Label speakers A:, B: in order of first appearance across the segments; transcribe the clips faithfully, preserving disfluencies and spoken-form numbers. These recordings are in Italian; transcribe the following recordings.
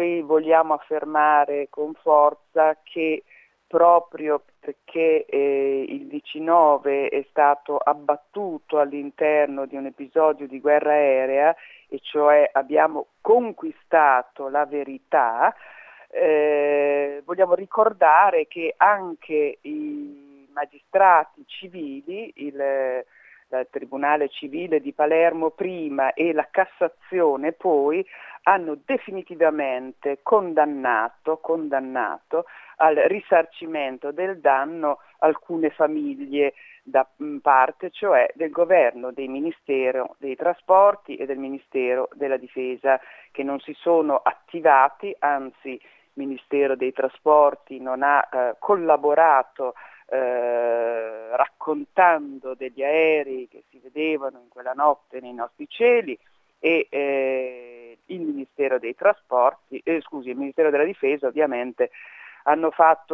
A: noi vogliamo affermare con forza che proprio perché eh, il diciannove è stato abbattuto all'interno di un episodio di guerra aerea, e cioè abbiamo conquistato la verità, eh, vogliamo ricordare che anche i magistrati civili, il, il Tribunale Civile di Palermo prima e la Cassazione poi, hanno definitivamente condannato, condannato al risarcimento del danno alcune famiglie da parte, cioè del governo, del Ministero dei Trasporti e del Ministero della Difesa, che non si sono attivati, anzi il Ministero dei Trasporti non ha eh, collaborato eh, raccontando degli aerei che si vedevano in quella notte nei nostri cieli, e eh, il Ministero dei Trasporti, eh, scusi, il Ministero della Difesa ovviamente hanno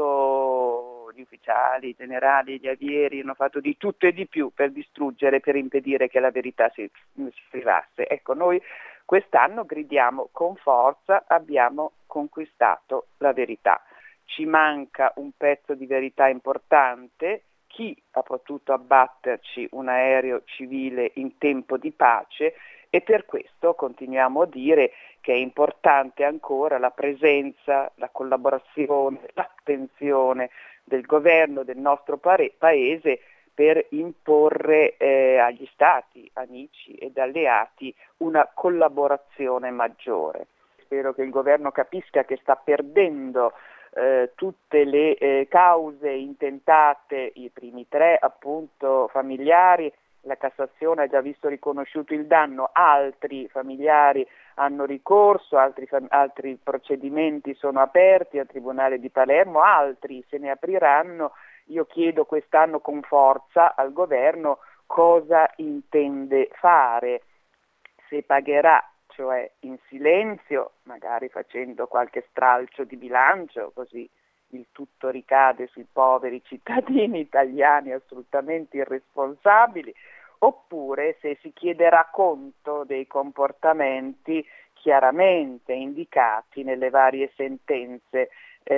A: fatto, gli ufficiali, i generali, gli avieri, hanno fatto di tutto e di più per distruggere, per impedire che la verità si, si scrivasse. Ecco, noi quest'anno gridiamo con forza: abbiamo conquistato la verità. Ci manca un pezzo di verità importante: chi ha potuto abbatterci un aereo civile in tempo di pace, e per questo continuiamo a dire che è importante ancora la presenza, la collaborazione, l'attenzione del governo del nostro pare- paese per imporre eh, agli stati amici ed alleati una collaborazione maggiore. Spero che il governo capisca che sta perdendo eh, tutte le eh, cause intentate, i primi tre appunto familiari. La Cassazione ha già visto riconosciuto il danno, altri familiari hanno ricorso, altri, fam- altri procedimenti sono aperti al Tribunale di Palermo, altri se ne apriranno. Io chiedo quest'anno con forza al governo cosa intende fare, se pagherà, cioè in silenzio, magari facendo qualche stralcio di bilancio, così il tutto ricade sui poveri cittadini italiani assolutamente irresponsabili, oppure se si chiederà conto dei comportamenti chiaramente indicati nelle varie sentenze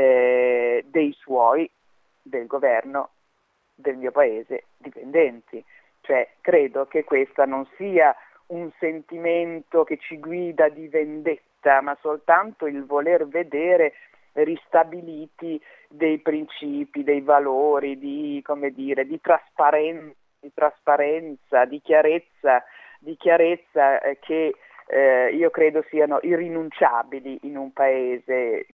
A: eh, dei suoi, del governo del mio paese, dipendenti. Cioè, credo che questa non sia un sentimento che ci guida di vendetta, ma soltanto il voler vedere ristabiliti dei principi, dei valori, di, come dire, di trasparenza, di trasparenza, di chiarezza, di chiarezza eh, che eh, io credo siano irrinunciabili in un paese